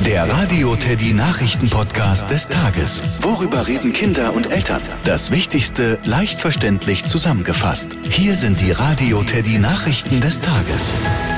Der Radio Teddy Nachrichten-Podcast des Tages. Worüber reden Kinder und Eltern? Das Wichtigste leicht verständlich zusammengefasst. Hier sind die Radio Teddy Nachrichten des Tages.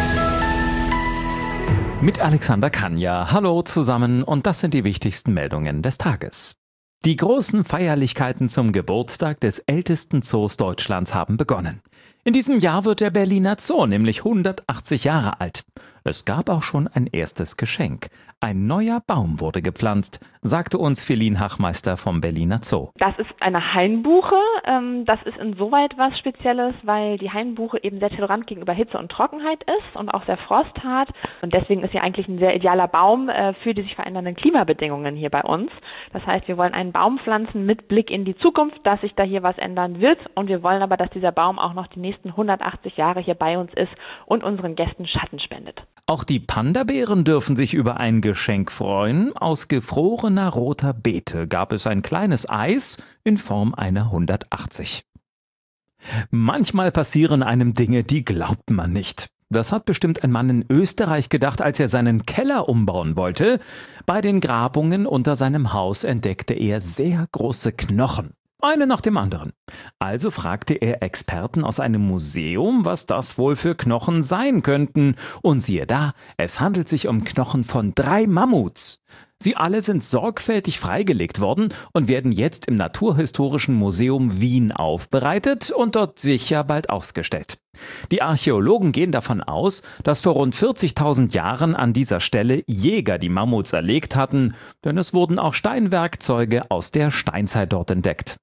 Mit Alexander Kanja. Hallo zusammen und das sind die wichtigsten Meldungen des Tages. Die großen Feierlichkeiten zum Geburtstag des ältesten Zoos Deutschlands haben begonnen. In diesem Jahr wird der Berliner Zoo nämlich 180 Jahre alt. Es gab auch schon ein erstes Geschenk. Ein neuer Baum wurde gepflanzt, sagte uns Feline Hachmeister vom Berliner Zoo. Das ist eine Hainbuche. Das ist insoweit was Spezielles, weil die Hainbuche eben sehr tolerant gegenüber Hitze und Trockenheit ist und auch sehr frosthart. Und deswegen ist sie eigentlich ein sehr idealer Baum für die sich verändernden Klimabedingungen hier bei uns. Das heißt, wir wollen einen Baum pflanzen mit Blick in die Zukunft, dass sich da hier was ändern wird. Und wir wollen aber, dass dieser Baum auch noch die nächsten 180 Jahre hier bei uns ist und unseren Gästen Schatten spendet. Auch die Panda-Bären dürfen sich über ein Geschenk freuen. Aus gefrorener roter Beete gab es ein kleines Eis in Form einer 180. Manchmal passieren einem Dinge, die glaubt man nicht. Das hat bestimmt ein Mann in Österreich gedacht, als er seinen Keller umbauen wollte. Bei den Grabungen unter seinem Haus entdeckte er sehr große Knochen. Eine nach dem anderen. Also fragte er Experten aus einem Museum, was das wohl für Knochen sein könnten. Und siehe da, es handelt sich um Knochen von 3 Mammuts. Sie alle sind sorgfältig freigelegt worden und werden jetzt im Naturhistorischen Museum Wien aufbereitet und dort sicher bald ausgestellt. Die Archäologen gehen davon aus, dass vor rund 40.000 Jahren an dieser Stelle Jäger die Mammuts erlegt hatten, denn es wurden auch Steinwerkzeuge aus der Steinzeit dort entdeckt.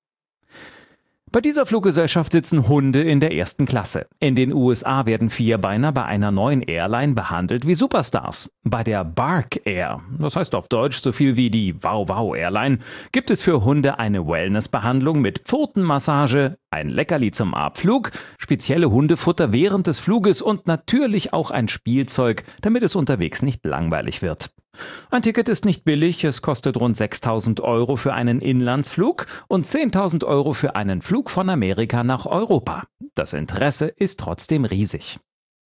Bei dieser Fluggesellschaft sitzen Hunde in der 1. Klasse. In den USA werden Vierbeiner bei einer neuen Airline behandelt wie Superstars. Bei der Bark Air, das heißt auf Deutsch so viel wie die Wow Wow Airline, gibt es für Hunde eine Wellnessbehandlung mit Pfotenmassage, ein Leckerli zum Abflug, spezielle Hundefutter während des Fluges und natürlich auch ein Spielzeug, damit es unterwegs nicht langweilig wird. Ein Ticket ist nicht billig, es kostet rund 6.000 Euro für einen Inlandsflug und 10.000 Euro für einen Flug von Amerika nach Europa. Das Interesse ist trotzdem riesig.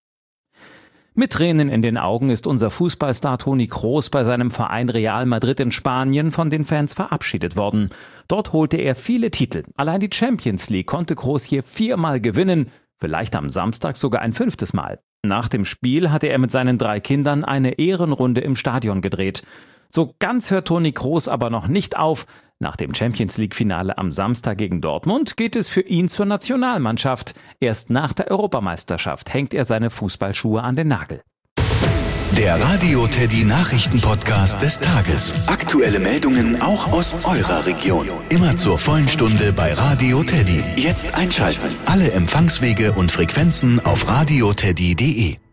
Mit Tränen in den Augen ist unser Fußballstar Toni Kroos bei seinem Verein Real Madrid in Spanien von den Fans verabschiedet worden. Dort holte er viele Titel. Allein die Champions League konnte Kroos hier 4-mal gewinnen, vielleicht am Samstag sogar ein 5. Mal. Nach dem Spiel hatte er mit seinen 3 Kindern eine Ehrenrunde im Stadion gedreht. So ganz hört Toni Kroos aber noch nicht auf. Nach dem Champions-League-Finale am Samstag gegen Dortmund geht es für ihn zur Nationalmannschaft. Erst nach der Europameisterschaft hängt er seine Fußballschuhe an den Nagel. Der Radio Teddy Nachrichten-Podcast des Tages. Aktuelle Meldungen auch aus eurer Region. Immer zur vollen Stunde bei Radio Teddy. Jetzt einschalten. Alle Empfangswege und Frequenzen auf radioteddy.de.